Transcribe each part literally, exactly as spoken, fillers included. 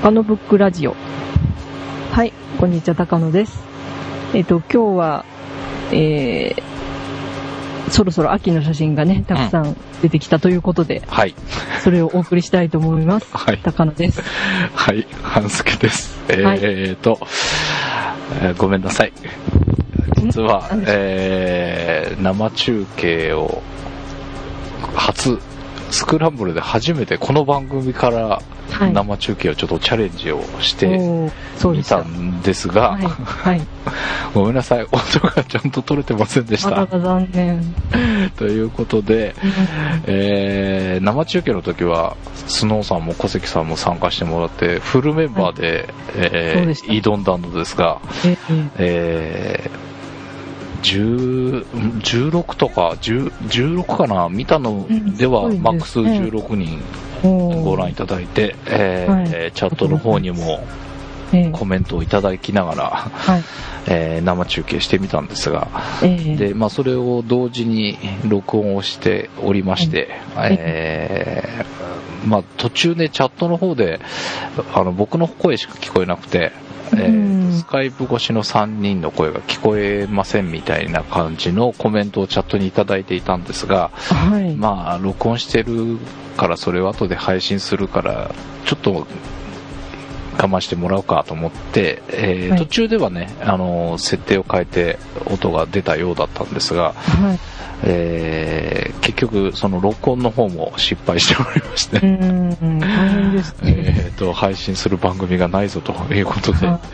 高野ブックラジオ。はい、こんにちは、高野です。えっと、今日は、えー、そろそろ秋の写真がね、たくさん出てきたということで、うん、はい。それをお送りしたいと思います。はい。高野です。 はい、半助です。えー、はい、えーと、えー、ごめんなさい。実は、えー、生中継を初、スクランブルで初めてこの番組から生中継をちょっとチャレンジをしてみたんですが、はいはい、ごめんなさい、音がちゃんと取れてませんでした。 あら残念。 ということで、えー、生中継の時はスノーさんも小関さんも参加してもらってフルメンバーで、はい、えー、挑んだのですが、えーえーじゅう、じゅうろくとかじゅう、じゅうろくかな、見たのではマックスじゅうろくにんご覧いただいて、えーはい、チャットの方にもコメントをいただきながら、はい、えー、生中継してみたんですが、えー、で、まあ、それを同時に録音をしておりまして、はい、えーまあ、途中でチャットの方であの僕の声しか聞こえなくて、えー、スカイプ越しのさんにんの声が聞こえませんみたいな感じのコメントをチャットにいただいていたんですが、はい、まあ録音してるからそれを後で配信するからちょっと我慢してもらおうかと思って、えーはい、途中ではね、あの設定を変えて音が出たようだったんですが、はい、えー、結局その録音の方も失敗しておりまして、うーん、大変ですね。 えーと配信する番組がないぞということで、はい、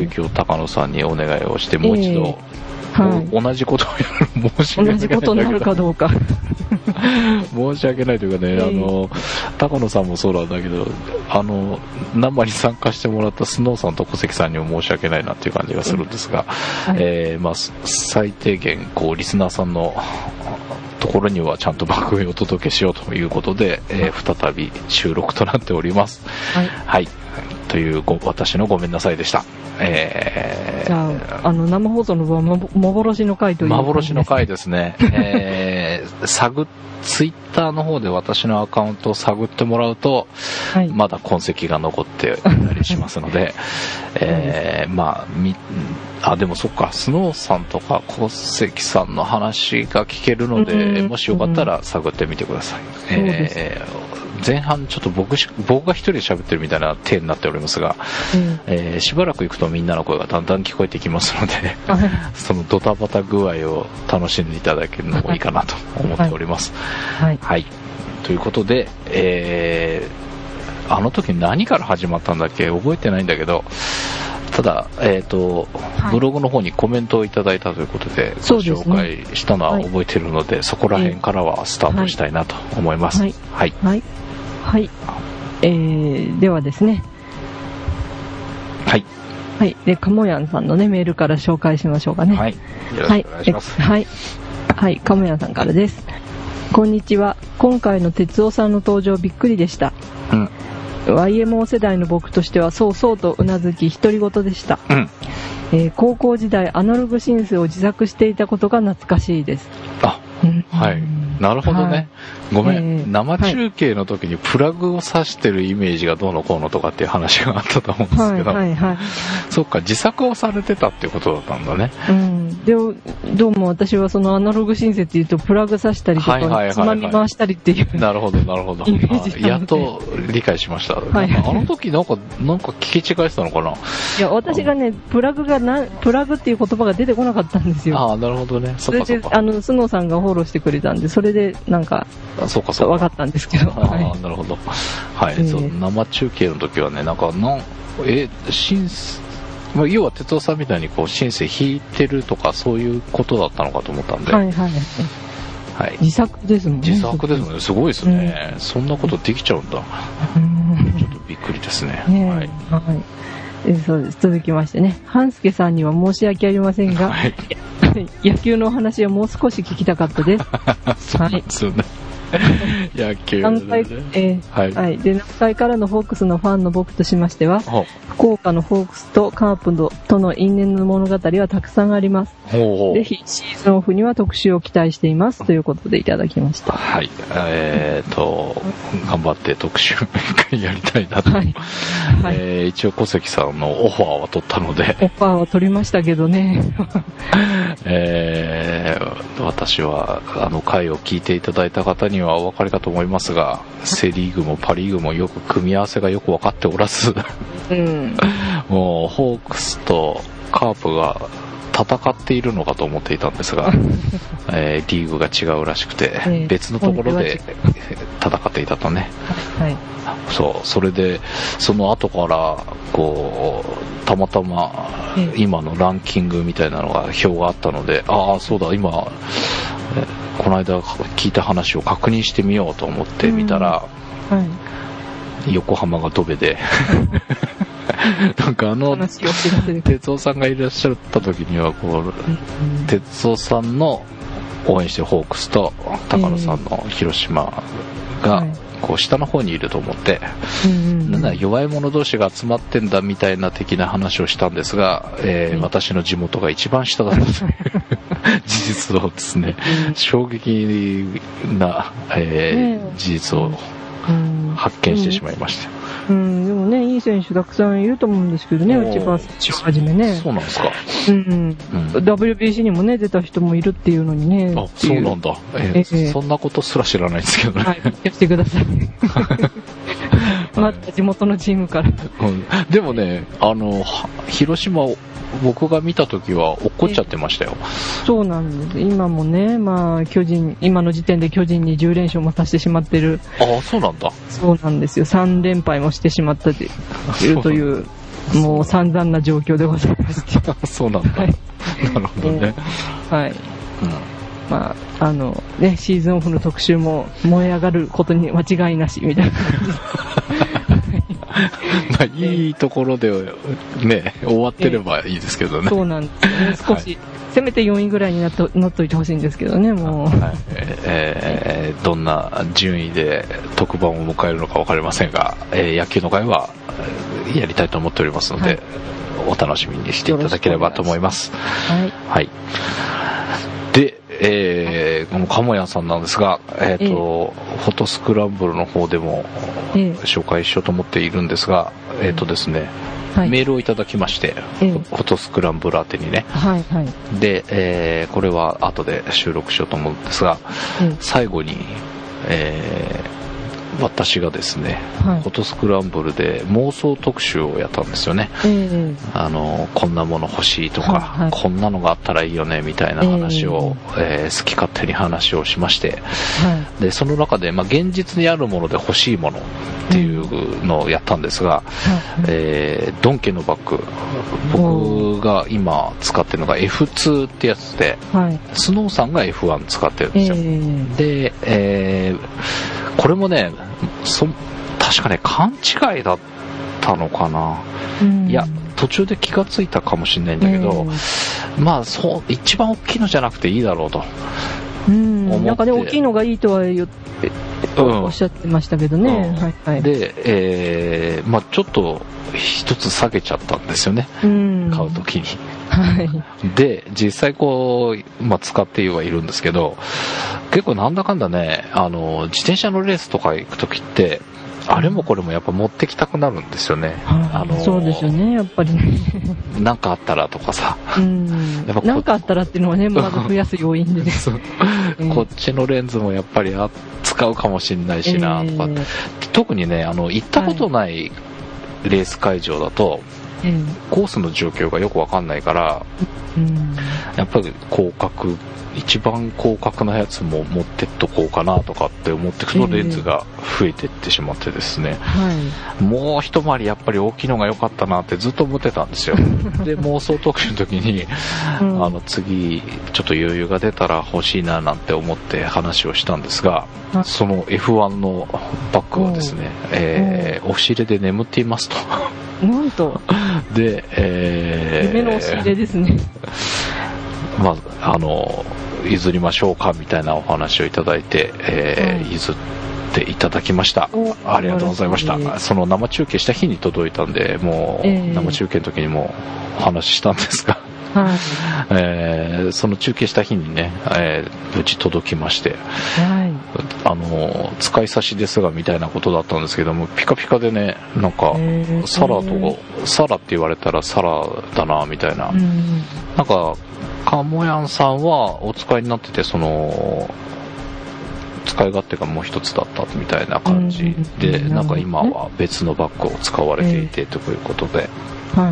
急遽高野さんにお願いをしてもう一度、えーはい、同じことをやる申し訳ない同じことになるかどうか申し訳ないというかね、えー、あの高野さんもそうなんだけど、あの生に参加してもらったスノーさんと小関さんにも申し訳ないなっていう感じがするんですが、はい、えーまあ、最低限こうリスナーさんのところにはちゃんと番組をお届けしようということで、えー、再び収録となっております。はい、はい、というご私のごめんなさいでした。えー、 じゃあ、あの生放送の分は幻の回という、ね、 幻の回ですね。えー、探ツイッターの方で私のアカウントを探ってもらうと、はい、まだ痕跡が残っていたりしますので、えー、まあみあでもそっか、スノーさんとか小関さんの話が聞けるので、もしよかったら探ってみてください。えー前半ちょっと僕し僕が一人で喋ってるみたいな体になっておりますが、うん、えー、しばらく行くとみんなの声がだんだん聞こえてきますのでそのドタバタ具合を楽しんでいただけるのもいいかなと思っております。はい、はい、ということで、えー、あの時何から始まったんだっけ覚えてないんだけど、ただ、えーとはい、ブログの方にコメントをいただいたということでご紹介したのは覚えているので、 そ, で、ねはい、そこら辺からはスタートしたいなと思います。はい、はいはいはい、えー、ではですね、 はいはい、でかもやんさんのねメールから紹介しましょうかね。 はい、よろしくお願いします。 はい、はい、かもやんさんからです。こんにちは。今回の哲夫さんの登場びっくりでした。うん、ワイエムオー 世代の僕としてはそうそうとうなずき独り言でした。うん、えー、高校時代アナログシンセを自作していたことが懐かしいです。 あ、うん、はい、なるほどね。はい、ごめん、えー、生中継の時にプラグを挿してるイメージがどうのこうのとかっていう話があったと思うんですけど、はいはいはい、そっか、自作をされてたってことだったんだね。 うん、でもどうも私はそのアナログシンセっていうとプラグ挿したりとか、はいはいはいはい、つまみ回したりっていうなるほどなるほどイメージやっと理解しました。はい、あの時なんかなんか聞き違えてたのかな。 いや私がねプラグがなプラグっていう言葉が出てこなかったんですよ。 ああ、なるほどね。そっかそっか。 それであのスノーさんがフォローしてくれたんで、それでなんかあ、そうかそうか分かったんですけど。 ああ、はい、なるほど。はい、えー、そう生中継の時はね、なんかなんえシンセ、まあ、要は哲夫さんみたいにこうシンセ弾いてるとかそういうことだったのかと思ったんで。はいはい。はい、 自作ですもんね。 自作ですもんね。すごいですね。うん、そんなことできちゃうんだ。うん、ちょっとびっくりですね。ね、はい。はい。 そうです。続きましてね、半助さんには申し訳ありませんが、はい、野球のお話はもう少し聞きたかったです。 そうなんですよね。 は野球、ね、 南海、えーはいはい、で南海からのホークスのファンの僕としましては、福岡のホークスとカープとの因縁の物語はたくさんあります。ほうほう、ぜひシーズンオフには特集を期待していますということでいただきました。 はい、えーと頑張って特集やりたいなと、はいはい、えー、一応小関さんのオファーは取ったので、 オファーは取りましたけどね、 えー、私はあの回を聞いていただいた方にはお分かりかと思いますが、セリーグもパリーグもよく組み合わせがよく分かっておらず、うん、もうホークスとカープが戦っているのかと思っていたんですが、えー、リーグが違うらしくて、えー、別のところで戦っていたとね、はい、そう、それでその後からこうたまたま今のランキングみたいなのが表があったので、ああそうだ、今この間聞いた話を確認してみようと思ってみたら、うんはい、横浜がドベでなんかあの哲夫さんがいらっしゃった時にはこう哲夫さんの応援してるホークスと高野さんの広島がこう下の方にいると思って、なんだ弱い者同士が集まってんだみたいな的な話をしたんですが、えー、私の地元が一番下だったという事実をですね、衝撃な、えー、事実を発見してしまいました。 うん、でもね、いい選手たくさんいると思うんですけどね、内川選手をはじめね。 そうなんですか。 うん、うん、ダブリュービーシー にもね、出た人もいるっていうのにね。 あ、そうなんだ。えーえー、そんなことすら知らないんですけどね。 はい、やってください。また地元のチームから。 うん、でもね、あの、広島を、僕が見た時は落っこっちゃってましたよ。 そうなんです。今もね、まあ巨人、今の時点で巨人にじゅう連勝もさせてしまってる。 ああ、そうなんだ。 そうなんですよ。さん連敗もしてしまったというというもう散々な状況でございまして。 そうなんだ。はい、なるほどね。 はい。うん、まああのね、シーズンオフの特集も燃え上がることに間違いなしみたいな感じで。 まあいいところでね終わってればいいですけどね。 えー、そうなんですね。少し、はい、せめてよんいぐらいになっと乗っといてほしいんですけどね、もう。はい、 えー、どんな順位で特番を迎えるのか分かりませんが、えー、野球の会はやりたいと思っておりますので、はい、お楽しみにしていただければと思います。はい。はい。で、えー、この鴨屋さんなんですが、えーとえー、フォトスクランブルの方でも紹介しようと思っているんですが、えーとですね、はい、メールをいただきまして、えー、フォトスクランブル宛てにね、はいはい、で、えー、これは後で収録しようと思うんですが、えー、最後に、えー私がですね、はい、フォトスクランブルで妄想特集をやったんですよね、えー、あのこんなもの欲しいとか、はいはい、こんなのがあったらいいよねみたいな話を、えーえー、好き勝手に話をしまして、はい、でその中で、まあ、現実にあるもので欲しいものっていうのをやったんですが、うんえー、ドン家のバッグ、僕が今使ってるのが エフツー ってやつで、はい、スノーさんが エフワン 使ってるんですよ、えー、で、えー、これもねそ確かね勘違いだったのかな、うん、いや途中で気がついたかもしれないんだけど、うん、まあそう一番大きいのじゃなくていいだろうと、 うん、なんかね大きいのがいいとは言って、うん、おっしゃってましたけどね、うんはいはい、 で、えー、まあちょっと一つ下げちゃったんですよね、うん、買うときに、はい、で実際こう、まあ、使ってはいるんですけど結構なんだかんだねあの自転車のレースとか行くときってあれもこれもやっぱ持ってきたくなるんですよね、 あのそうですよねやっぱりなんかあったらとかさ、 うん、やっぱなんかあったらっていうのはねまず増やす要因で、ねこっちのレンズもやっぱりあ使うかもしれないしなとか、えー、特にねあの行ったことないレース会場だと、はいコースの状況がよくわかんないから、うん、やっぱり広角一番広角なやつも持ってっとこうかなとかって思ってくとレンズが増えてってしまってですね、えー、もう一回りやっぱり大きいのが良かったなってずっと思ってたんですよで妄想特集の時に、うん、あの次ちょっと余裕が出たら欲しいななんて思って話をしたんですが、その エフワン のバッグはですね、えー、押し入れで眠っていますとなんとで、えー、 夢の押し入れですねまああの譲りましょうかみたいなお話をいただいて、えーはい、譲っていただきました。ありがとうございました。その生中継した日に届いたんで、もう生中継の時にもお話ししたんですが、はい、えー、その中継した日にね、えー、無事届きまして、はい、あの使い差しですがみたいなことだったんですけども、ピカピカでね、なんかサラとサラって言われたらサラだなみたいな、なんかかもやんさんはお使いになってて、その使い勝手がもう一つだったみたいな感じで、なんか今は別のバッグを使われていてということで、はい、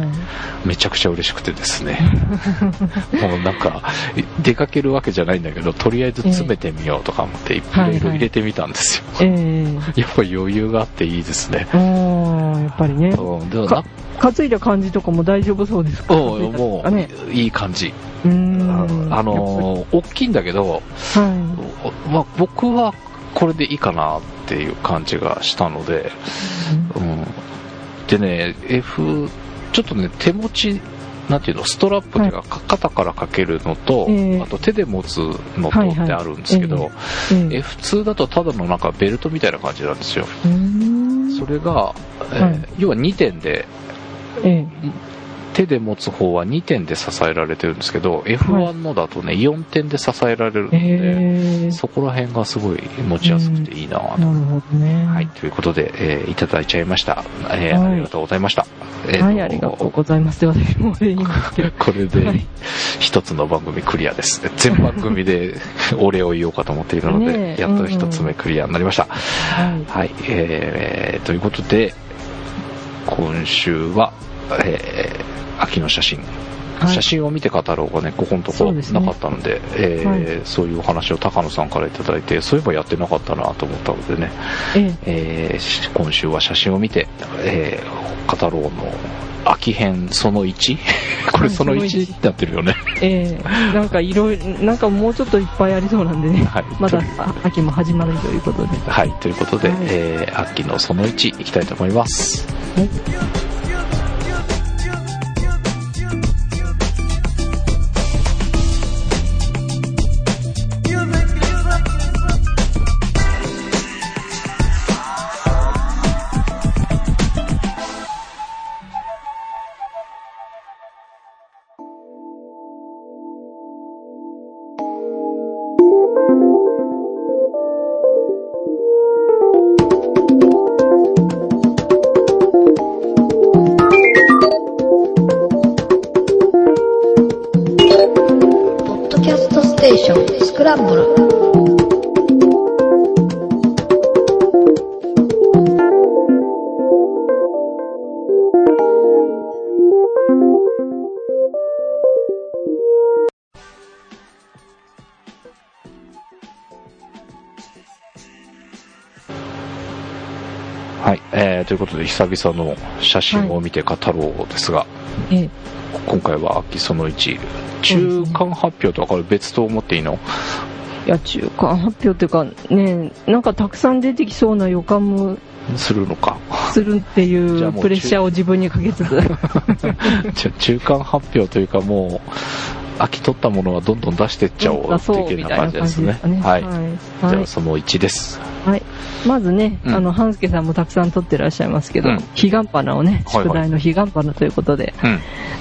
めちゃくちゃ嬉しくてですねもうなんか出かけるわけじゃないんだけど、とりあえず詰めてみようとか思っていろいろ入れてみたんですよ、はいはい、えー、やっぱ余裕があっていいですね。 あ、やっぱりね、うん、でもか担いだ感じとかも大丈夫そうですか？ おもう、ね、いい感じ。うーん、あの大きいんだけど、はい、まあ、僕はこれでいいかなっていう感じがしたので、うんうん、でね Fちょっとね、手持ち、なんていうの、ストラップっていうか、はい、肩からかけるのと、えー、あと手で持つのとってあるんですけど、はいはい、えー、エフツー だとただのなんかベルトみたいな感じなんですよ。それが、えーはい、要はにてんで、えー、手で持つ方はにてんで支えられてるんですけど、 エフワン のだとね、よんてんで支えられるので、えー、そこら辺がすごい持ちやすくていいなと、うん、なるほどね。はい、ということで、えー、いただいちゃいました、えーはい、ありがとうございました。えー、 はい、ありがとうございます。で、私も言いますけどこれで一つの番組クリアです。全番組でお礼を言おうかと思っているので、ね、やっと一つ目クリアになりました、うん、はい、はい、えー、ということで今週は、えー、秋の写真、はい、写真を見て語ろうがね、ここのとこなかったので、そうですね、えーはい、そういうお話を高野さんからいただいて、そういえばやってなかったなと思ったのでね、ええー、今週は写真を見て、えー、語ろうの秋編そのいち これそのいちってなってるよねえー、なんかいろいろ、なんかもうちょっといっぱいありそうなんでね、はい、まだ秋も始まるということで、 はい、ということで、はい、えー、秋のそのいちいきたいと思います。はい、 スクランブル。 はい、えー、ということで久々の写真を見て語ろうですが、はい、え今回は秋そのいち、中間発表とはこれ別と思っていいの？ いや、中間発表っていうかね、なんかたくさん出てきそうな予感もするのかするっていうプレッシャーを自分にかけつつじゃあ中間発表というか、もう秋取ったものはどんどん出していっちゃおうっていうような感じですね。はい、はい、じゃあそのいちです。 はい、まずね、うん、あの半助さんもたくさん取ってらっしゃいますけど、うん、彼岸花をね、宿題の彼岸花ということで、はいはい、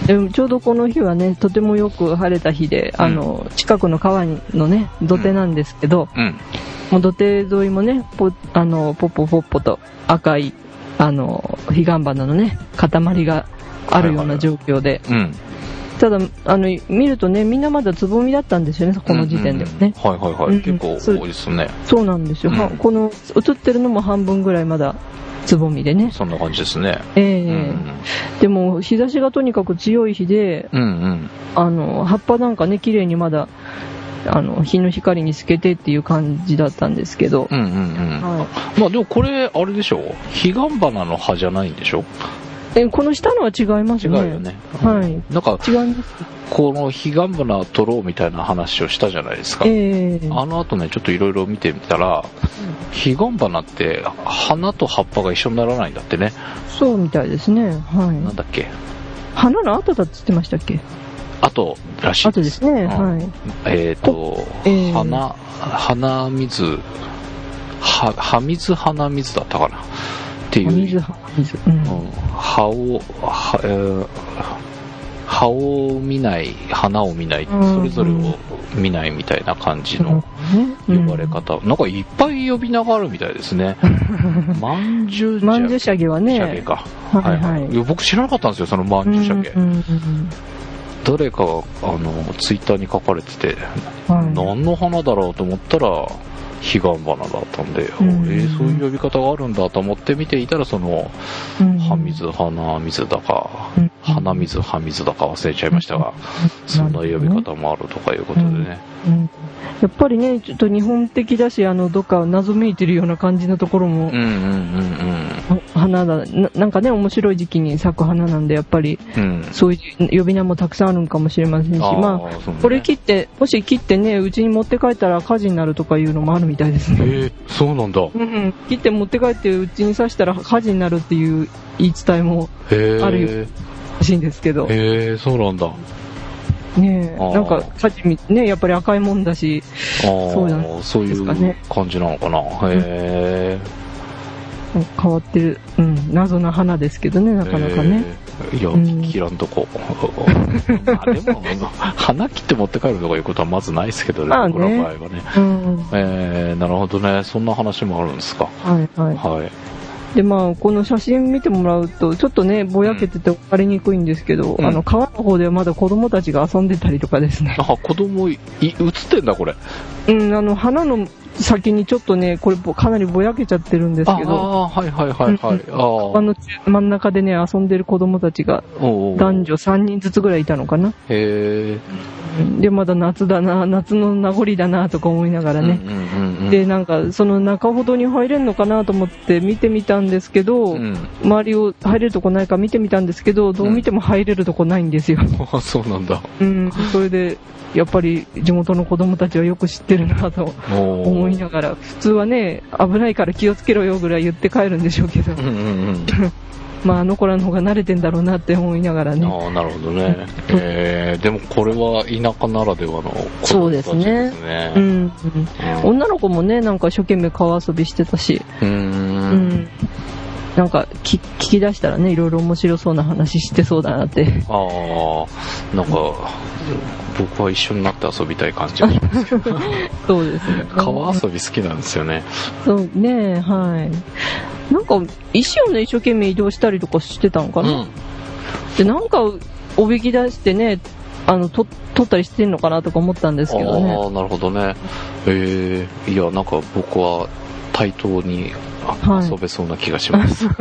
でもちょうどこの日はね、とてもよく晴れた日で、あの、うん、近くの川のね土手なんですけど、うん、もう土手沿いもね、ポあのポッポポッポと赤いあの彼岸花のね塊があるような状況で、はいはい、うん、ただあの見るとね、みんなまだつぼみだったんですよね、この時点でもね、 うんうん、はいはいはい、うん、結構多いですね。 そうなんですよ、うん、この映ってるのも半分ぐらいまだつぼみでね、 そんな感じですね。 えーうん、でも日差しがとにかく強い日で、うんうん、あの葉っぱなんかね綺麗にまだあの日の光に透けてっていう感じだったんですけど、うんうんうん、 はい、まあでもこれあれでしょ、彼岸花の葉じゃないんでしょ。 えこの下のは違いますね。 違うよね。 はい。 なんか違います。 この彼岸花取ろうみたいな話をしたじゃないですか。えー、あの後ねちょっといろいろ見てみたら、うん、彼岸花って花と葉っぱが一緒にならないんだってね。 そうみたいですね。はい。 なんだっけ。 花の後だって言ってましたっけ。 あとらしいです。 あとですね、うん、はい。 えっ、ー、と、えー、花、花水、は、葉水花水だったかなっていう。葉水花水。うん。葉を、は、えー、葉を見ない、花を見ない、それぞれを見ないみたいな感じの呼ばれ方。うん、なんかいっぱい呼び名があるみたいですね。まんじゅうまんじゅうしゃげはね。 しゃげか。はいはい。いや僕知らなかったんですよ、そのまんじゅうしゃげ。うんうんうん、誰かが、あの、ツイッターに書かれてて、はい、何の花だろうと思ったら、彼岸花だったんで、うん、えー、そういう呼び方があるんだと思って見ていたら、その、うん、葉水、花水だか、うん、花水、葉水だか忘れちゃいましたが、うん、そんな呼び方もあるとかいうことでね。 うんうん、やっぱりね、ちょっと日本的だし、あの、どっか謎めいてるような感じのところも、うんうんうんうん、花だな、なんかね、面白い時期に咲く花なんで、やっぱり、うん、そういう呼び名もたくさんあるのかもしれませんし、あまあ、ね、これ切って、もし切ってね、うちに持って帰ったら火事になるとかいうのもあるみたいですね。 えー、そうなんだ。 うんうん、切って持って帰ってうちに刺したら火事になるっていう言い伝えもあるよらしいんですけど。 へえ、そうなんだ。 ねえ、なんか火事ね、やっぱり赤いもんだし、 そうなんですかね。そういう感じなのかな。へえ。 変わってる、うん、謎な花ですけどね、なかなかね。 いや、うん、切らんとこ。まあでも、花切って持って帰るとかいうことはまずないですけどね、まあね、僕らの場合はね。うん、えー、なるほどね、そんな話もあるんですか。 はいはい。はい。で、まあ、この写真見てもらうと、ちょっとね、ぼやけてて分かりにくいんですけど、うん、あの、川の方ではまだ子供たちが遊んでたりとかですね。 あ、子供い、い映ってんだ、これ。 うん、あの、花の先にちょっとね、これかなりぼやけちゃってるんですけど。 ああ、はいはいはいはい。うん、 あの真ん中でね、遊んでる子供たちが、男女さんにんずつぐらいいたのかな。 へー。で、まだ夏だな、夏の名残だなとか思いながらね。うんうんうんうん、で、なんか、その中ほどに入れるのかなと思って見てみたんですけど、うん、周りを入れるとこないか見てみたんですけど、どう見ても入れるとこないんですよ。 あ、そうなんだ。 うん、それで、やっぱり地元の子供たちはよく知ってるなと思いながら、普通はね、危ないから気をつけろよぐらい言って帰るんでしょうけど、うんうんうん、まああの子らの方が慣れてんだろうなって思いながらね。 ああ、なるほどね。えー、でもこれは田舎ならではの子供たちですね。そうですね。 うんうん、女の子もね、なんか一生懸命川遊びしてたし、うーん、うん、なんか聞き出したらね、いろいろ面白そうな話してそうだなって。 ああ、なんか僕は一緒になって遊びたい感じがしますけど。 そうですね。 川遊び好きなんですよね。 そうね、はい。なんか石をね、一生懸命移動したりとかしてたのかな。うん、で、なんかおびき出してね、あのと取ったりしてんのかなとか思ったんですけどね。 ああ、なるほどね。えー、いや、なんか僕は対等に遊べそうな気がします。はい、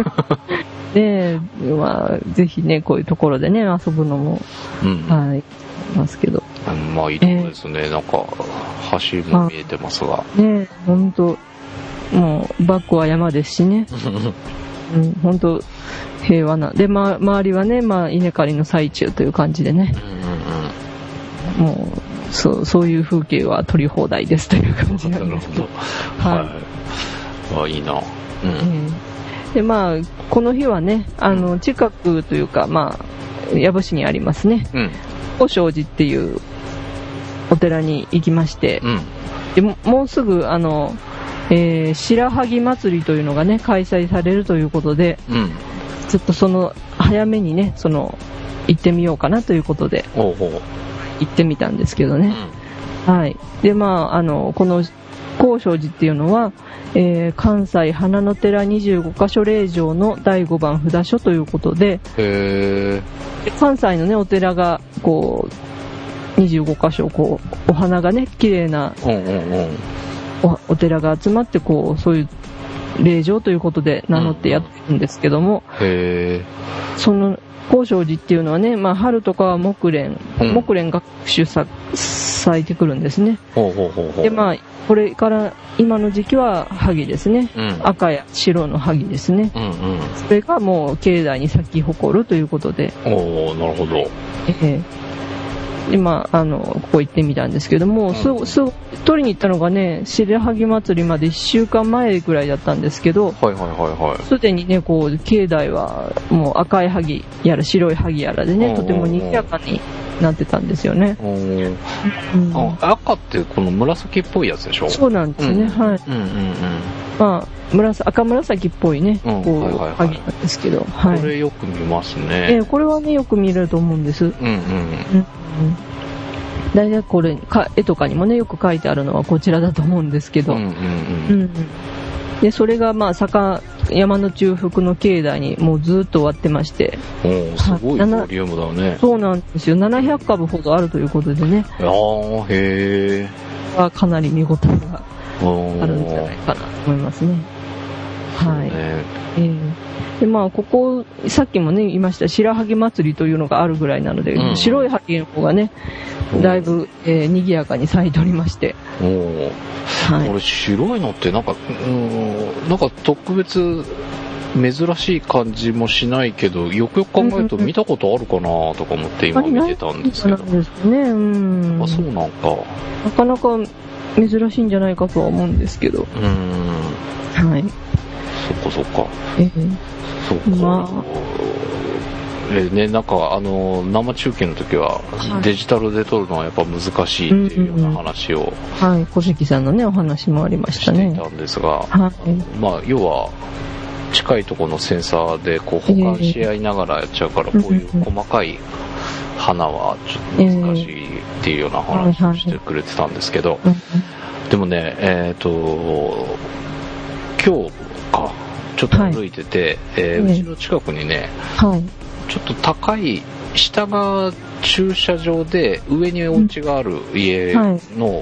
で、まあ、ぜひね、こういうところでね、遊ぶのも、うん、はい、ますけど。 うん、まあ、いいところですね。えー、なんか、橋も見えてますが。 ね、ほんと、もう、バックは山ですしね。うん、ほんと、平和な。で、ま、周りはね、まあ、稲刈りの最中という感じでね。うんうんうん、もう、そう、そういう風景は撮り放題ですという感じなんですけど。 はい。はい、あ、いいな。うん。 で、まあ、この日はね、あの、近くというか、まあ、養父市にありますね。うん。宝生寺っていうお寺に行きまして、うん、でも、もうすぐ、あの、えー、白萩祭りというのがね、開催されるということで、うん、ちょっとその、早めにね、その、行ってみようかなということで、おうおう行ってみたんですけどね。うん、はい。で、まあ、あの、この、宝生寺っていうのは、えー、関西花の寺にじゅうごかしょ霊場のだいごばん札所ということで、へー、関西のね、お寺が、こう、にじゅうごかしょ、こう、お花がね、綺麗な、うんうんうん、お, お寺が集まって、こう、そういう霊場ということで名乗ってやってるんですけども、うん、へー、その、宝生寺っていうのはね、まあ、春とかは木蓮、うん、木蓮が種咲いてくるんですね。ほうほうほうほう。で、まあ、これから今の時期は萩ですね、うん、赤や白の萩ですね、うんうん、それがもう境内に咲き誇るということで。 おー、なるほど。ええー、今あのここ行ってみたんですけども、うん、すぐすぐ取りに行ったのがね、白萩祭りまでいっしゅうかんまえぐらいだったんですけど、はいはいはいはい、すでにね、こう境内はもう赤い萩やら白い萩やらでね、とても賑やかになってたんですよね。 おうん、あ赤ってこの紫っぽいやつでしょ。 そうなんですね、うん、はい、うんうんうん、まあ紫赤紫っぽいね、うん、こう、はいはいはい、鍵なんですけど、 はい、これよく見ますね。 えー、これはねよく見れると思うんです。うんうん、うんうん、大体これか絵とかにもねよく書いてあるのはこちらだと思うんですけど、うんうんうんうん、でそれがまあ坂山の中腹の境内にもうずっと終わってまして、 おすごいボリュームだね。 そうなんですよ。ななひゃくかぶほどあるということでね。 ああへえ。 はかなり見応えがあるんじゃないかなと思いますね。はい。えー、でまあここさっきもね言いました白萩祭りというのがあるぐらいなので、うん、白い萩の方がねだいぶ、えー、賑やかに咲いておりまして。おお。はい、これ白いのってなんかうんなんか特別珍しい感じもしないけどよくよく考えると見たことあるかなとか思って今見てたんですけど。 そうなんですね。うん。 あそうなんか。 なかなか珍しいんじゃないかとは思うんですけど。うん。はい。 そっかそっか。えー、そっか。まあえーね、なんかあの生中継の時はデジタルで撮るのはやっぱ難しいっていうような話を、うんうんうん、はい小関さんのねお話もありましたね。 していたんですが、はい、まあ要は近いところのセンサーでこう保管し合いながらやっちゃうから、えー、こういう細かい花はちょっと難しいっていうような話をしてくれてたんですけど、えー、でもねえっ、ー、と今日かちょっと歩いてて、はいえー、うちの近くにね、はいちょっと高い下が駐車場で上にお家がある家の、うんはい、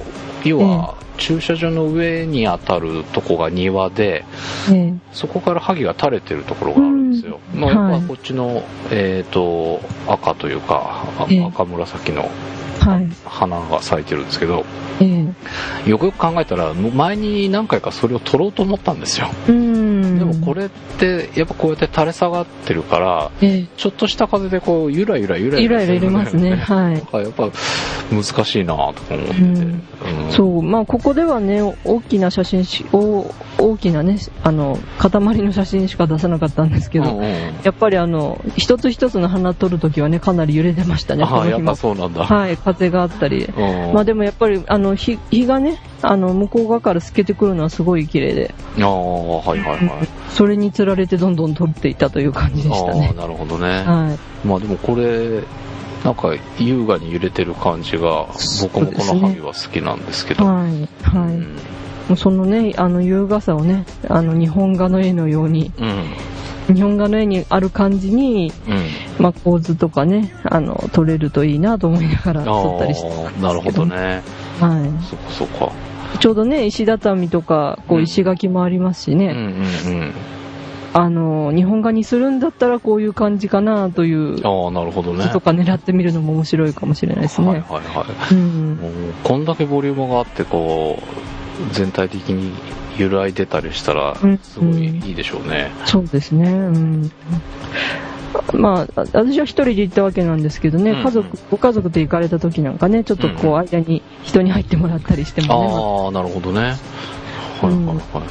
要は駐車場の上に当たるとこが庭で、えー、そこから萩が垂れてるところがあるんですよ、うんまあ、やっぱこっちの、えーと、赤というか、えー、赤紫の花が咲いてるんですけど、えー、よくよく考えたら前に何回かそれを撮ろうと思ったんですよ。うんでもこれってやっぱこうやって垂れ下がってるから、えー、ちょっとした風でこうゆらゆらゆらゆらゆら揺れますね。はい。 やっぱ難しいなとか思ってて、うんうん、そうまあここではね大きな写真し大大きなねあの塊の写真しか出さなかったんですけど、うんうん、やっぱりあの一つ一つの花撮るときはねかなり揺れてましたね。 ああやっぱそうなんだ。 はい風があったり、うん、まあでもやっぱりあの 日, 日がねあの向こう側から透けてくるのはすごい綺麗で、ああはいはいはい。それにつられてどんどん撮っていたという感じでしたね。 あなるほどね、はい、まあでもこれなんか優雅に揺れてる感じが僕もこの萩は好きなんですけど、 はいはい、うん、もうそのねあの優雅さをねあの日本画の絵のように、うん、日本画の絵にある感じに、うんまあ、構図とかねあの撮れるといいなと思いながら撮ったりしてたんですけど。 なるほどね。はい。そっかそっか。 ちょうどね石畳とかこう石垣もありますしね、うんうんうんうん、あの日本画にするんだったらこういう感じかなというああなるほどねとか狙ってみるのも面白いかもしれないですね。はいはいはい、うん、 もうこんだけボリュームがあってこう全体的に揺らいでたりしたらすごいいいでしょうね、 うんうん、そうですね、うんまあ、私は一人で行ったわけなんですけどね、うんうん、家族ご家族で行かれた時なんかねちょっとこう間に人に入ってもらったりしてもね、 うん、ああなるほどね、はいはいはい、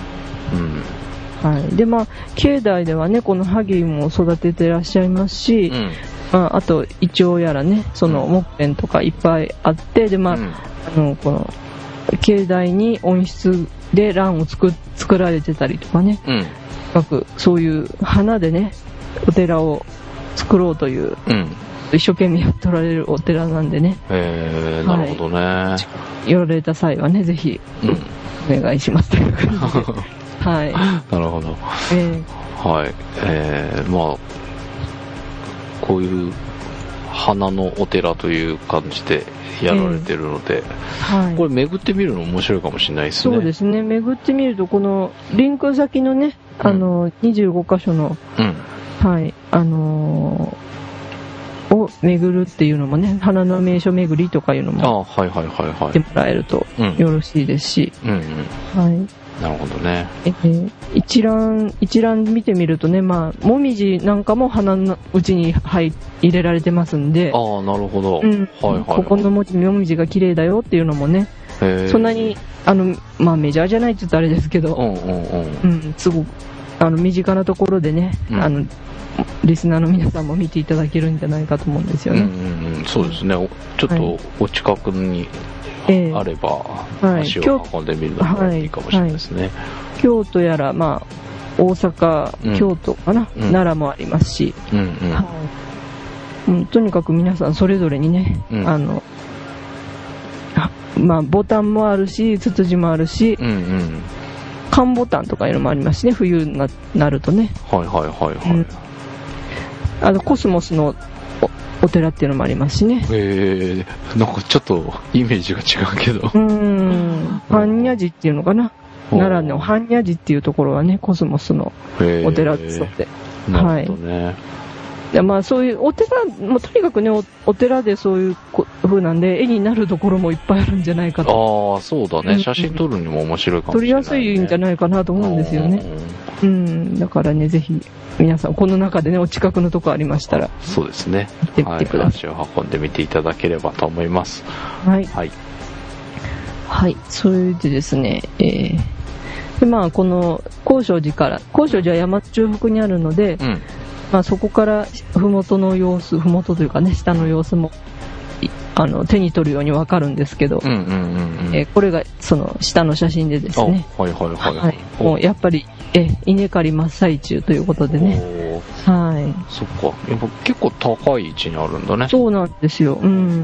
うんはい、でまあ境内ではねこの萩も育ててらっしゃいますし、うんまあ、あとイチョウやらねその木片とかいっぱいあってでまあ、うん、あのこの境内に温室で蘭を作作られてたりとかね、うん、そういう花でねお寺を作ろうという、うん、一生懸命やっておられるお寺なんでね。 へー、なるほどね。はい、 寄られた際はねぜひ、うん、お願いしますという感じではい。 なるほど。えー、はい。えー、まあこういう花のお寺という感じでやられてるので、えーはい、これ巡ってみるの面白いかもしれないですね。 そうですね。巡ってみるとこのリンク先のね、あの、うん、にじゅうごかしょの、うんはい、あのー、を巡るっていうのもね、花の名所巡りとかいうのも、 あはいはいはいはい。 してもらえるとよろしいですし、うん、うんうん、はい。 なるほどね。 えー、一覧一覧見てみるとね、まあもみじなんかも花のうちに入入れられてますんで、 ああなるほど。うん、 はいはい。ここのもみじが綺麗だよっていうのもね、そんなにあのまあメジャーじゃないって言ったらあれですけど、うんうんうん、うん、すごくあの身近なところでね、うん、あのリスナーの皆さんも見ていただけるんじゃないかと思うんですよね。 うんうんうん、そうですね。ちょっとお近くにあれば、はい、足を運んでみるのもいいかもしれないですね。はいはい、京都やら、まあ、大阪、うん、京都かな、うん、奈良もありますし、うんうんはいうん、とにかく皆さんそれぞれにね、うん、あのまあ、ボタンもあるし、ツツジもあるし、うんうん缶ボタンとかいうのもありますしね、冬になるとね。 はいはいはいはい。うん、 あのコスモスの お, お寺っていうのもありますしね。 へえ、なんかちょっっとイメージが違うけど。うーん。般若寺っていうのかな。奈良の般若寺っていうところはね、コスモスのお寺ですので。 なるほどね。はいでまあ、そういうお寺もとにかくね お, お寺でそういう風なんで絵になるところもいっぱいあるんじゃないかと。 ああそうだね、うん、写真撮るにも面白いかもしれない、ね、 撮りやすいんじゃないかなと思うんですよね。うん、だからねぜひ皆さんこの中でねお近くのとこありましたらそうですね行ってみてください、 はい、足を運んでみていただければと思います。 はいはい、はい、それでですね、えーでまあ、この高尚寺から高尚寺は山中腹にあるので、うんまあ、そこから麓の様子麓というかね下の様子もあの手に取るように分かるんですけど、うんうんうんうんえー、これがその下の写真でですね、 はいはいはいはい、 もうやっぱりえ稲刈り真っ最中ということでね、はい、 そっかやっぱ結構高い位置にあるんだね。 そうなんですよ、うん、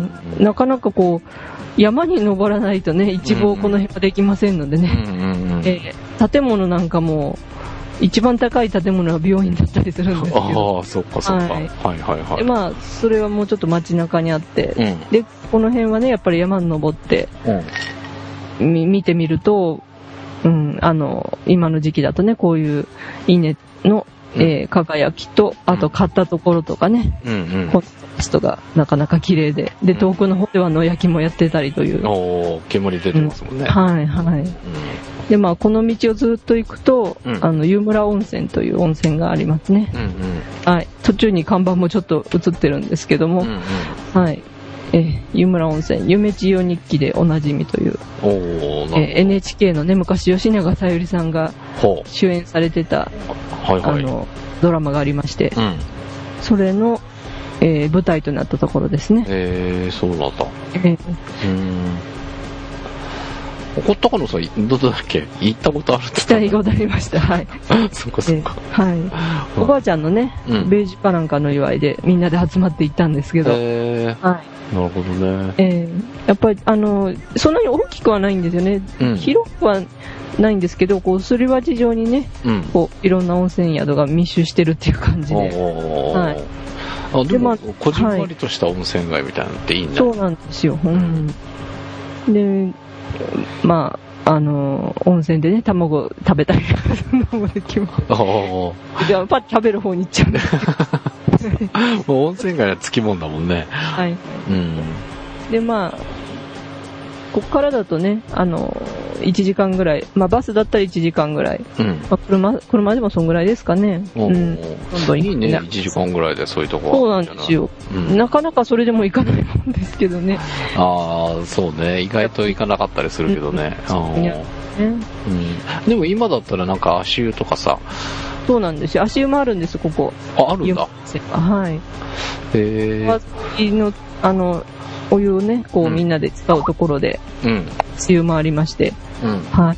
うん、なかなかこう山に登らないとね一望この辺はできませんのでね、うんうんうんえー、建物なんかも一番高い建物は病院だったりするんですけどああそっかそっか、はい、はいはいはいでまあそれはもうちょっと街中にあって、うん、でこの辺はねやっぱり山に登って、うん、み見てみると、うん、あの今の時期だとねこういう稲の、うんえー、輝きとあと買ったところとかね、うんうん、コントラストがなかなか綺麗でで遠くの方では野焼きもやってたりという、 うん、お煙出てますもんね、うん、 はいはい、うんでまあ、この道をずっと行くと、うん、あの湯村温泉という温泉がありますね、うんうんはい、途中に看板もちょっと映ってるんですけども、うんうんはいえ湯村温泉夢千代日記でおなじみというおえ エヌエイチケー の、ね、昔吉永小百合さんが主演されてた、はいはい、あのドラマがありまして、うん、それの、えー、舞台となったところですね。 えー、そうなんだ、えー、うんこったかのさんどこだっけ行ったことあるって行ったことありましたはいそっかそっか、 えー、はいおばあちゃんのね、うん、ベージュかなんかの祝いでみんなで集まって行ったんですけど、 えーはい、なるほどね、 えー、やっぱりあのそんなに大きくはないんですよね、うん、広くはないんですけどこうすり鉢状にね、うん、こういろんな温泉宿が密集してるっていう感じで、はい、 あでもこじんまりとした温泉街みたいなのっていいね、はい、 そうなんですよ、うん、でまああのー、温泉でね卵食べたりするのもできますでやっぱり食べる方に行っちゃうんですもう温泉街はつきもんだもんねはい、うん、でまあここからだとねあのいちじかんぐらい、まあ、バスだったらいちじかんぐらい、うんまあ、車, 車でもそんぐらいですかね、うん、 どんどんいいねいちじかんぐらいでそういうとこそうなんですよ、うん、なかなかそれでも行かないもんですけどねああそうね意外と行かなかったりするけどね、うん、ねうん、でも今だったらなんか足湯とかさそうなんですよ足湯もあるんですここああるんだはいへえのあのお湯をねこうみんなで使うところで、うん、足湯もありまして、うんはい、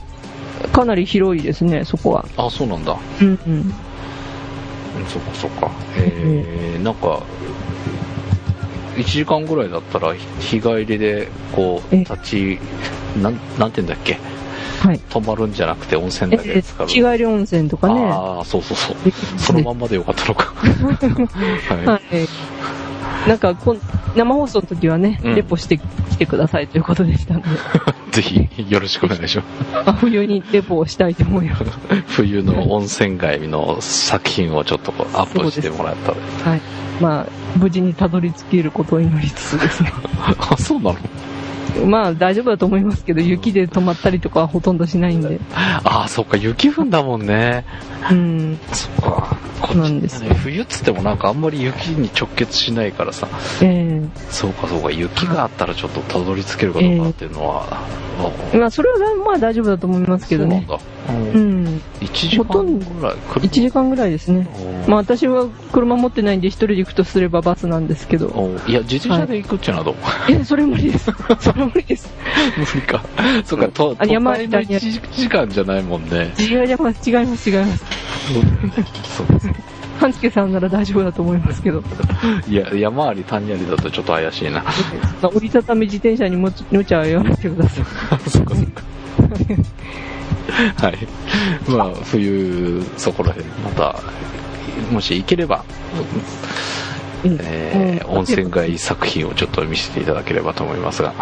かなり広いですねそこはあそうなんだうんうんそっかそっかえー、うん、なんかいちじかんぐらいだったら日帰りでこう立ちなん、なんて言うんだっけはい、泊まるんじゃなくて温泉だけで使う日帰り温泉とかねああそうそうそうそのまんまでよかったのかはい、はいなんかこ生放送の時はね、うん、レポしてきてくださいということでしたのでぜひよろしくお願いします冬にレポをしたいと思います冬の温泉街の作品をちょっとこうアップしてもらったらはいまあ無事にたどり着けることを祈りつつですねあそうなのまあ大丈夫だと思いますけど雪で止まったりとかはほとんどしないんでああそっか雪降んだもんねうんそっかこっちなんですね冬っつってもなんかあんまり雪に直結しないからさええー、そうかそうか雪があったらちょっとたどり着けるかどうかっていうのは、 えー、まあそれはまあ大丈夫だと思いますけどねそうなんだうんいちじかんぐらいいちじかんぐらいですね。まあ私は車持ってないんで一人で行くとすればバスなんですけど。 いや、自転車で行くっちゃなど。 いや、それ無理です。それ無理です。 無理か。そうか、と、都会のいちじかんじゃないもんね。 いやいや、違います、違います、違います。そうです。半助さんなら大丈夫だと思いますけど。 いや、山あり谷ありだとちょっと怪しいな。 折りたたみ自転車に持ちゃうようにしてください。 そっかそっか。はい。まあ、冬、そこら辺、また、もし行ければ、うんえーうん、温泉街作品をちょっと見せていただければと思いますが。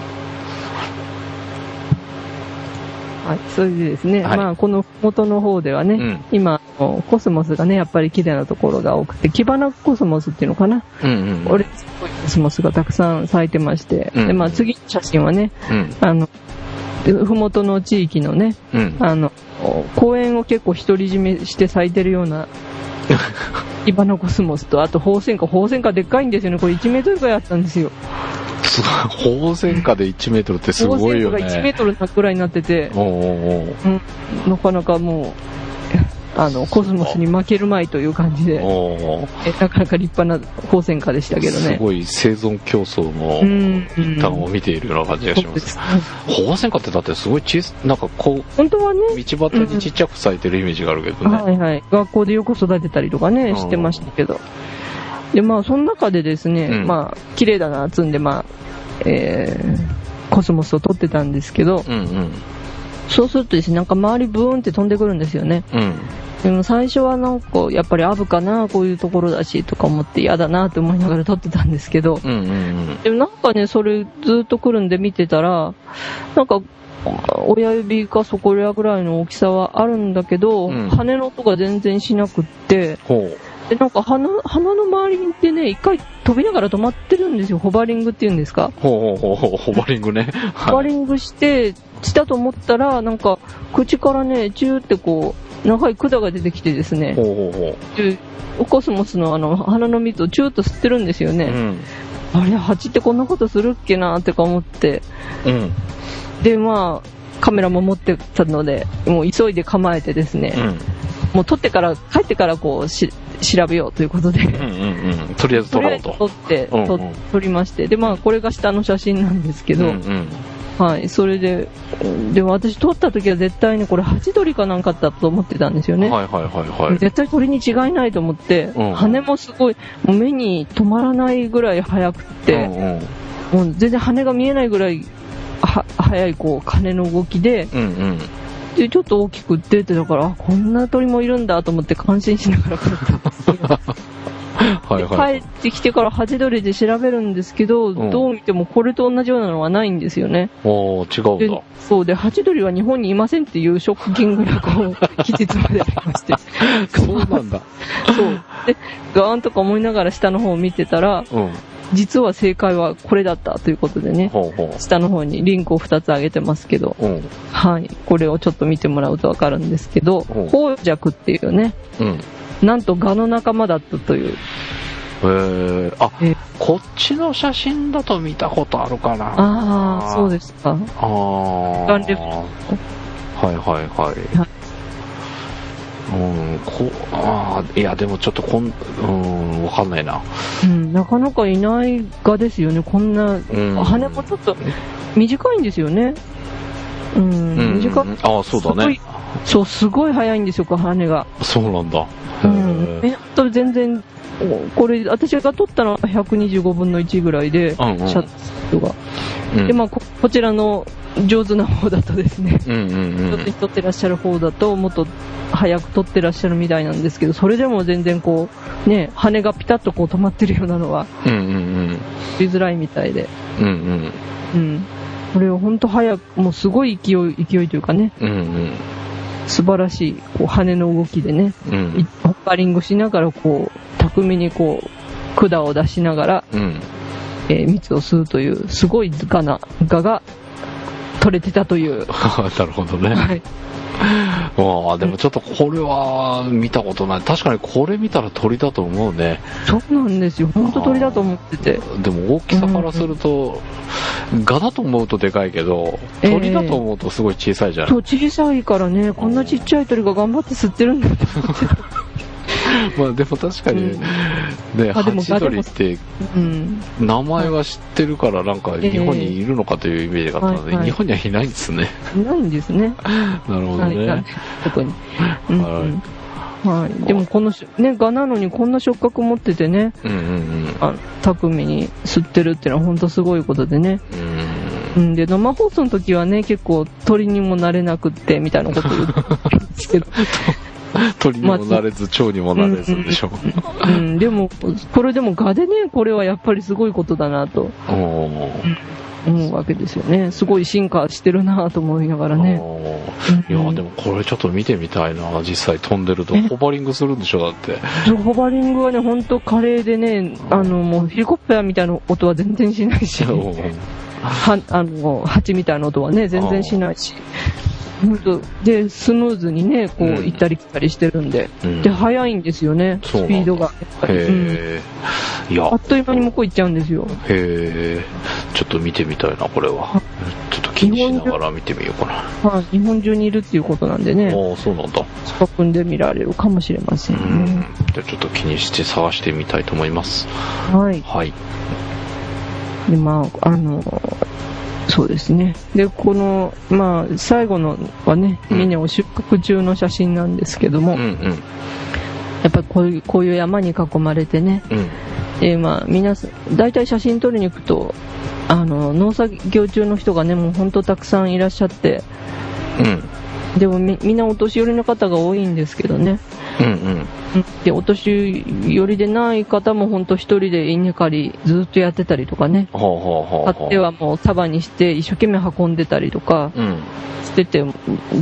はい、それでですね、 はい、 まあ、この元の方ではね、うん、今、コスモスがね、やっぱり綺麗なところが多くて、キバナコスモスっていうのかな、うんうん、オレンジっぽいコスモスがたくさん咲いてまして、うん、で、まあ、次の写真はね、うん、あの、ふもとの地域のね、うん、あの、公園を結構独り占めして咲いてるような、キバナコスモスと、あと、ホウセンカ。ホウセンカでっかいんですよね。これいちメートルぐらいあったんですよ。 すごい。ホウセンカでいちメートルってすごいよね。ホウセンカがいちメートルぐらいになってて、おうおうおう、うん、なかなかもう、あの、コスモスに負けるまいという感じで、えなかなか立派なホウセンカでしたけどね。 すごい生存競争の一端を見ているような感じがします。ホウセンカってだってすごい小さい、なんかこう、 本当はね、 道端にちっちゃく咲いてるイメージがあるけどね。 はいはい。学校でよく育てたりとかね、してましたけど。で、まあ、その中でですね、うん、まあ、綺麗だな、つんで、まあ、えー、コスモスを撮ってたんですけど、うんうん、そうするとですね、なんか周りブーンって飛んでくるんですよね。うん、でも最初はなんか、やっぱりアブかな、こういうところだし、とか思って嫌だなって思いながら撮ってたんですけど、うんうんうん、でもなんかね、それずっと来るんで見てたら、なんか、親指かそこらぐらいの大きさはあるんだけど、うん、羽の音が全然しなくって、ほうで、なんか鼻、鼻の周りでね、一回飛びながら止まってるんですよ。ホバリングっていうんですか。 ほうほうほうほう、ホバリングね。 ホバリングして、したと思ったら、なんか、口からね、チューってこう、長い管が出てきてですね。ほうほうほう。で、コスモスのあの、鼻の蜜をチューッと吸ってるんですよね。うん、あれ、蜂ってこんなことするっけなってか思って。うん。で、まあ、カメラも持ってたので、もう急いで構えてですね。うん、もう撮ってから、帰ってからこうし、調べようということで、うんうんうん、 とりあえず撮ろうと。 撮って、うんうん、撮りまして。で、まあ、これが下の写真なんですけど、うんうん、はい、それで、でも私撮った時は絶対にこれハチドリかなんかだと思ってたんですよね。はいはいはいはい。絶対鳥に違いないと思って、うん、羽もすごい、もう目に止まらないぐらい速くて、うんうん、もう全然羽が見えないぐらいは速いこう羽の動きで、うんうん、でちょっと大きく出てたから、あ、こんな鳥もいるんだと思って感心しながら撮ったんですけどはい、はい、帰ってきてからハチドリで調べるんですけど、うん、どう見てもこれと同じようなのはないんですよね。 おー、違うんだ。 そうで、ハチドリは日本にいませんっていうショッキングなこう記述までありましてそうなんだ。 そうで、ガーンとか思いながら下の方を見てたら、うん、実は正解はこれだったということでね、ほうほう、下の方にリンクをふたつ上げてますけど、うん、はい、これをちょっと見てもらうとわかるんですけど、ホウジャクっていうね、うん、なんとガの仲間だったという。 へー、あ、えー、こっちの写真だと見たことあるかな。 ああ、そうですか。ああ。ガンレフはいはいはい。はい、うん、こあいやでもちょっとこん、うん、わかんないな。 うん、なかなかいないガですよね。こんな、うん、羽もちょっと短いんですよね。うん、うん、短く。 ああ、そうだね。 そう、すごい速いんですよ、羽が。 そうなんだ。 うん、えっと全然これ私が撮ったのはひゃくにじゅうごぶんのいちぐらいで、うんうん、シャットが、うん、でまあ こ, こちらの上手な方だとですね、うんうんうん、上手に撮ってらっしゃる方だともっと早く撮ってらっしゃるみたいなんですけど、それでも全然こうね、羽がピタッとこう止まってるようなのは、うんうんうん、撮りづらいみたいで、うんうんうん、これを本当早く、もうすごい勢い勢いというかね、うんうん、素晴らしいこう羽の動きでね、うん、ホッパリングしながらこう巧みにこう管を出しながら、うん、えー、蜜を吸うというすごい図鑑な画が撮れてたというなるほどね、はい、 ああ、でもちょっとこれは見たことない。確かにこれ見たら鳥だと思うね。 そうなんですよ。本当鳥だと思ってて。 でも大きさからすると、うん、ガだと思うとでかいけど、鳥だと思うとすごい小さいじゃない、 えー、そう、小さいからね、こんなちっちゃい鳥が頑張って吸ってるんだと思ってた。 まあでも確かに、うん、ね、ハチドリって名前は知ってるからなんか日本にいるのかというイメージがあったので、えーはいはい、日本にはいないんですね。 いないんですね。 なるほどね。はい、 特に。うんうん、はい。でもこのね、ガなのにこんな触覚持っててね、うんうんうん、あ巧みに吸ってるっていうのは本当すごいことでね。うん、で生放送の時はね、結構鳥にもなれなくってみたいなこと言ってるんですけど。 鳥にもなれず、蝶にもなれずでしょ。 うん、うん、でも、これでもガでね、これはやっぱりすごいことだなと思うわけですよね。すごい進化してるなと思いながらね。 いや、でもこれちょっと見てみたいな、実際飛んでると。ホバリングするんでしょ、だって。 ホバリングはね、ほんと華麗でね、あの、もうヘリコプターみたいな音は全然しないし、は、あの、蜂みたいな音はね、全然しないし。本当でスムーズにねこう行ったり来たりしてるんで、うん、で速いんですよね、スピードがやっぱり、 へー、うん、いやあっという間に向こう行っちゃうんですよ。 へー、ちょっと見てみたいなこれは。ちょっと気にしながら見てみようかな。 はい、日本中にいるっていうことなんでね。 ああ、そうなんだ。 近くで見られるかもしれませんね。うん、 じゃあちょっと気にして探してみたいと思います。 はい。 はい。 でまああのそうですね。で、この、まあ、最後のはね、稲を収穫中の写真なんですけども、うんうん、やっぱりこういう、こういう山に囲まれてね、うん、で、まあ、皆さん、大体写真撮りに行くと、あの、農作業中の人がね、もう本当たくさんいらっしゃって、うん、でもみ、みんなお年寄りの方が多いんですけどね、うんうん、でお年寄りでない方も本当一人で稲刈りずっとやってたりとかね、買ってはもう束にして一生懸命運んでたりとかしてて、うん、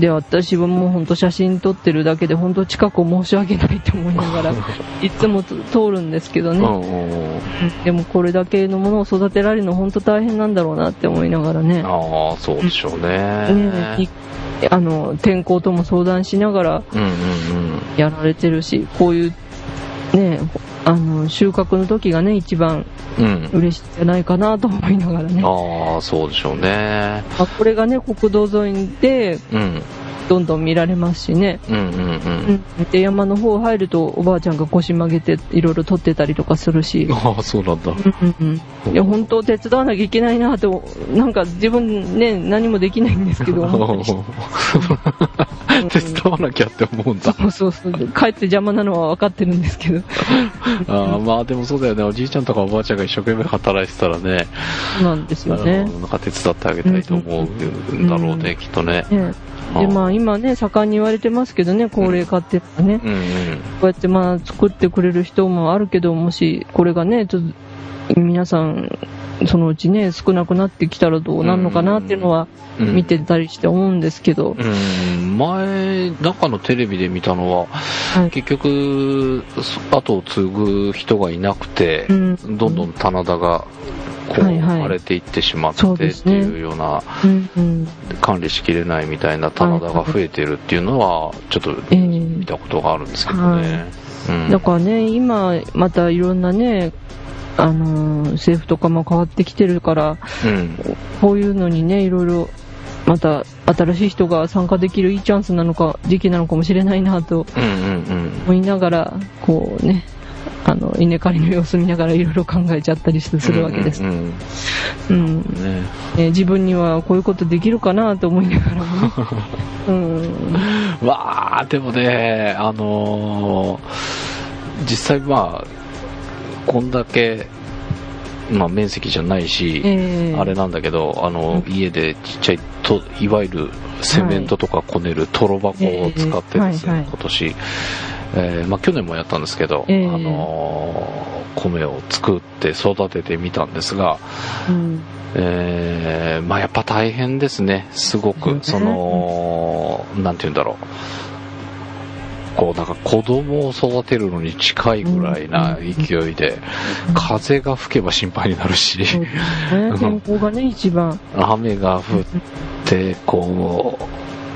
で私はもう本当写真撮ってるだけで本当近く申し訳ないと思いながらいつも通るんですけどね、でもこれだけのものを育てられるの本当大変なんだろうなって思いながらね。 ああ、そうでしょうね。 ね、あの天候とも相談しながらやられてるし、こういうね、あの収穫の時がね一番嬉しいんじゃないかなと思いながらね、 うん、ああ、そうでしょうね。 あ、これがね国道沿いで、うん、どんどん見られますしね、うんうんうんうん、で山の方入るとおばあちゃんが腰曲げていろいろ撮ってたりとかするし、 ああ、そうなんだ。うんうんうん、いや本当手伝わなきゃいけないなと、なんか自分ね何もできないんですけど思ったりして手伝わなきゃって思うんだ。 そうそうそう、帰って邪魔なのは分かってるんですけどああ、まあでもそうだよね、おじいちゃんとかおばあちゃんが一生懸命働いてたらね、 そうなんですよね、 なんか手伝ってあげたいと思うんだろうね、うんうん、きっとね、ね。 でまあ今ね盛んに言われてますけどね、高齢化っていうのはね、うんうんうん、こうやってまあ作ってくれる人もあるけど、もしこれがねちょっと皆さんそのうちね少なくなってきたらどうなるのかなっていうのは見てたりして思うんですけど、 うんうん、前中のテレビで見たのは、はい、結局後を継ぐ人がいなくて、うん、どんどん棚田がこう荒れていってしまってっていうような、管理しきれないみたいな棚田が増えてるっていうのはちょっと見たことがあるんですけどね、 えーうん、だからね今またいろんなねあのー、政府とかも変わってきてるから、うん、こういうのにねいろいろまた新しい人が参加できるいいチャンスなのか時期なのかもしれないなと思いながら、こうねあの稲刈りの様子見ながらいろいろ考えちゃったりするわけです、うんうんうんねえー、自分にはこういうことできるかなと思いながらもね、うん、 わあでもねあのー、実際まあこんだけ、まあ、面積じゃないし、えー、あれなんだけどあの、うん、家でちっちゃいといわゆるセメントとかこねるトロ箱を使ってですね、はいえーはいはい、今年、えーまあ、去年もやったんですけど、えーあのー、米を作って育ててみたんですが、うんえーまあ、やっぱ大変ですねすごく、えー、そのなんて言うんだろうこうなんか子供を育てるのに近いぐらいな勢いで、うん、風が吹けば心配になるし、 そうですね、天候がね一番雨が降ってこ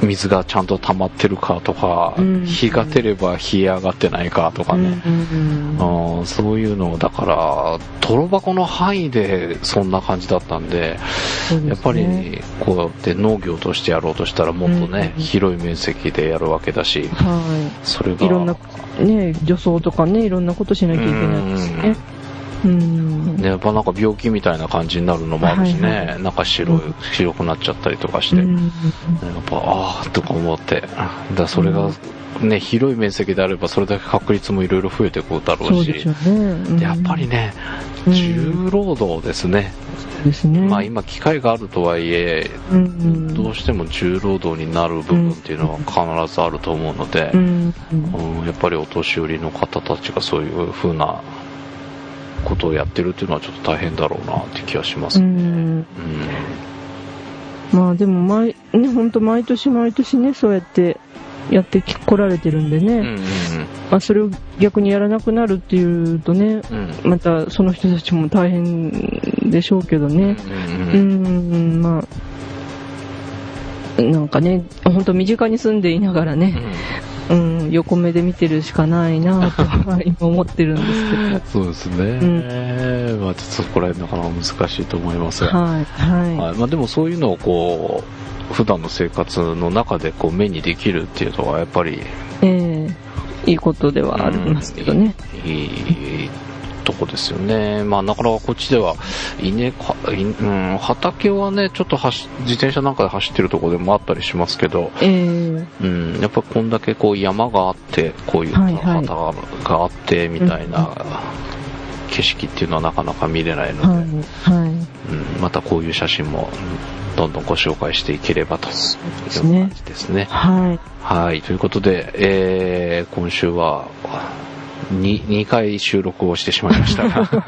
水がちゃんと溜まってるかとか、うん、日が照れば冷え上がってないかとかね、うんうんうん、そういうのだからトロ箱の範囲でそんな感じだったんで、ね、やっぱりこうやって農業としてやろうとしたらもっとね、うん、広い面積でやるわけだし、はい、それがいろんなね除草とかねいろんなことしなきゃいけないですしね。うん、 やっぱなんか病気みたいな感じになるのもあるしね、はいはい、なんか白い、うん、白くなっちゃったりとかして、うん、やっぱああとか思って、だそれがね、広い面積であればそれだけ確率もいろいろ増えてくるだろうし、 そうですよね、うん、 でやっぱりね重労働ですね、 うん、ですね、 まあ今機械があるとはいえ、うん、どうしても重労働になる部分っていうのは必ずあると思うので、うんうん、やっぱりお年寄りの方たちがそういう風なことをやってるっていうのはちょっと大変だろうなって気がしますね。うん、うん、 まあでも毎ね本当毎年毎年ねそうやってやってこられてるんでね、うんうんうん、まあそれを逆にやらなくなるっていうとね、うん、またその人たちも大変でしょうけどね。うん、うんうん、まあなんかね本当身近に住んでいながらね。うんうん、横目で見てるしかないなと今思ってるんですけどそうですね、うん、まあ、ちょっとそこら辺なかなか難しいと思いますが、 はいはいはい、 まあ、でもそういうのをこう普段の生活の中でこう目にできるっていうのはやっぱり、 えー、いいことではありますけどね、 うん、いい、いいとこですよね。まあなかなかこっちでは稲か、うん、畑はねちょっと走自転車なんかで走ってるところでもあったりしますけど、えーうん、やっぱこんだけこう山があってこういう畑があってみたいな景色っていうのはなかなか見れないので、はいはいうん、またこういう写真もどんどんご紹介していければという感じですね。はい、はい、ということで、えー、今週はに, にかい収録をしてしまいましたがそう、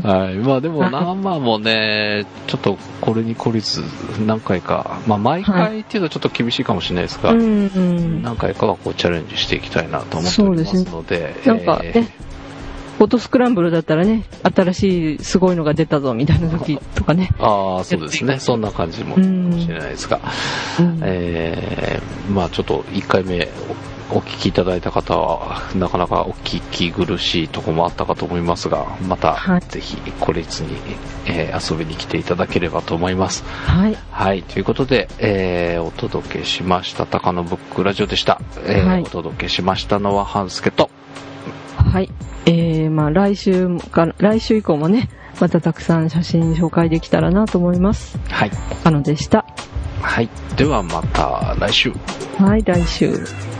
はい、まあでも生もねちょっとこれに懲りず何回か、まあ、毎回っていうのはちょっと厳しいかもしれないですが、はい、何回かはこうチャレンジしていきたいなと思っておりますので、 そうですね、なんかね、えーフォトスクランブルだったらね新しいすごいのが出たぞみたいな時とかねああそうですねそんな感じもかもしれないですが、うんえー、まあちょっといっかいめお聞きいただいた方はなかなかお聞き苦しいところもあったかと思いますがまた、はい、ぜひ孤立に、えー、遊びに来ていただければと思います。はい、はい、ということで、えー、お届けしました高野ブックラジオでした、えーはい、お届けしましたのは半助とはい、えー、まあ来週か来週以降もねまたたくさん写真紹介できたらなと思います。はい、あのでした。 はい、ではまた来週。 はい、来週。